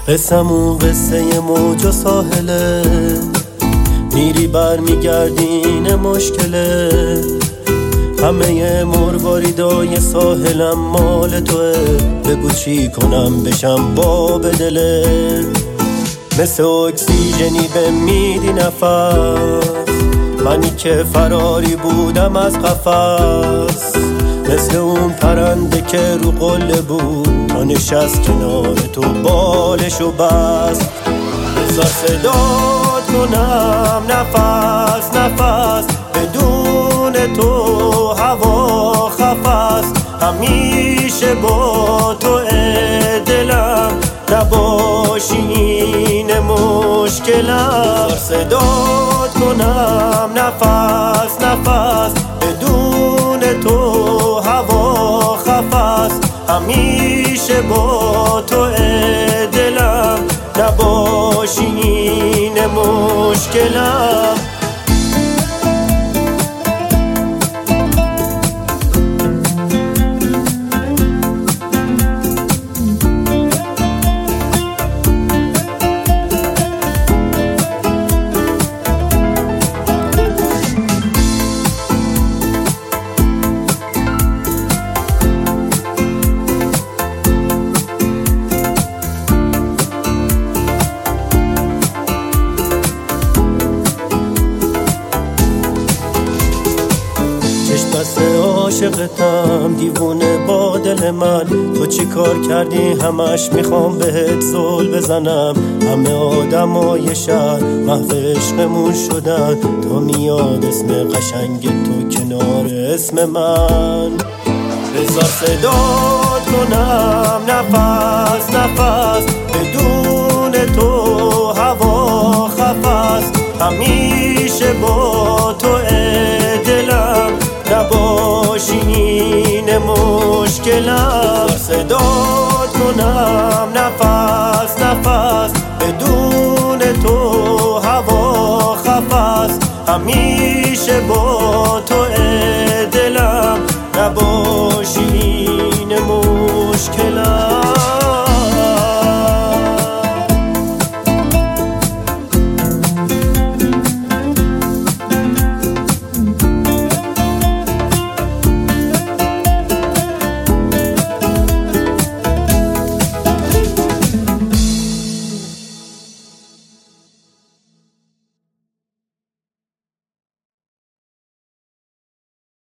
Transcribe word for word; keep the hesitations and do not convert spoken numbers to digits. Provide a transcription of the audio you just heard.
قصمون قصه موج و ساحله، میری بر میگردین مشکله. همه مرواریدای ساحلم مال توه، بگو چی کنم بشم باب دله. مثل اکسیژنی به میدی نفس، منی که فراری بودم از قفس. مثل اون پرنده که رو قله بود، تا نشست کنار تو بالشو بست. بذار صدات کنم نفس نفس، بدون تو هوا خفست. همیشه با تو دلم، نباشی این مشکلم. بذار صدات کنم نفس نفس، بدون تو هوا خفست. همیشه با تو دلم، نباشی این مشکلم. بس عاشقتم دیوونه با دل من. تو چی کار کردی همش میخوام بهت زل بزنم. همه آدمای شهر محو عشقمون شدن، تا میاد اسم قشنگ تو کنار اسم من. بذار صدات کنم نفس نفس، بدون تو هوا خفست. همیشه با تو دلم، نباشی این مشکلم. صدا